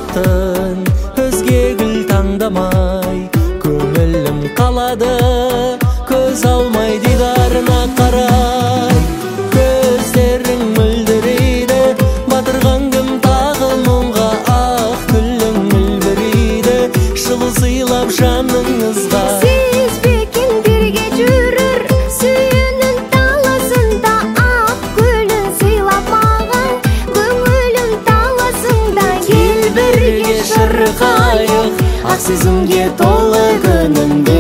таптың, өзге гүл таңдамай, көңілім қалады, көз алмай дидарына қарай. Көздерің мөлдірейді, батырған кім тағы мұңға, ақ күлің мөлбірейді, жылы сыйлап жаныңызға. Сіз бекін бірге жүрір, сүйінің таласында, ақ гүлін сыйлап маған, көңілім таласында. Кел бірге шырқайық, ақ сезімге толы күнімде.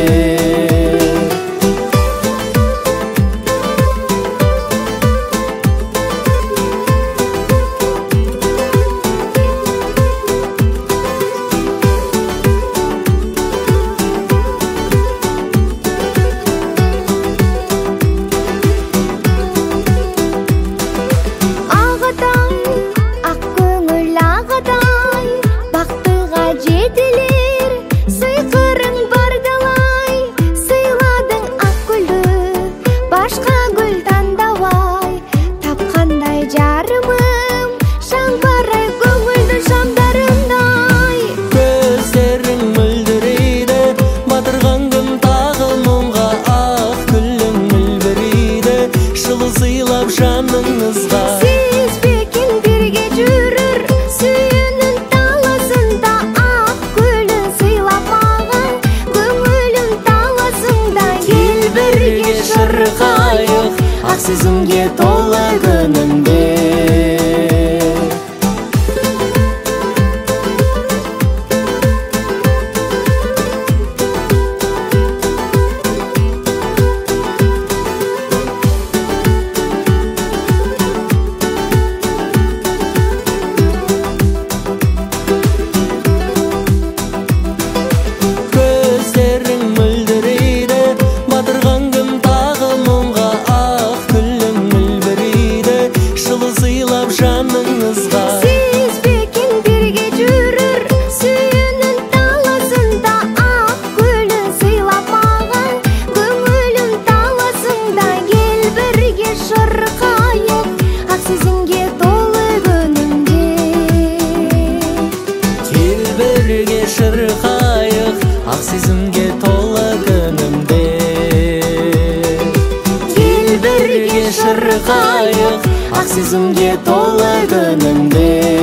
Жаныңызға. Сіз бекін бірге жүрір, сүйінің таласында, ақ гүлін сыйлап маған, көңілім таласында. Кел бірге шырқайық, ақ сезімге толы күнімде. Сіз бекін бірге жүрір, сүйінің таласында, ақ гүлін сыйлап маған, көңілім таласында. Кел бірге шырқайық, ақ сезімге толы күнімде. Кел бірге шырқайық, ақ сезімге толы күнімде. Кел бірге шырқайық, ақ сезімге толы күнімде.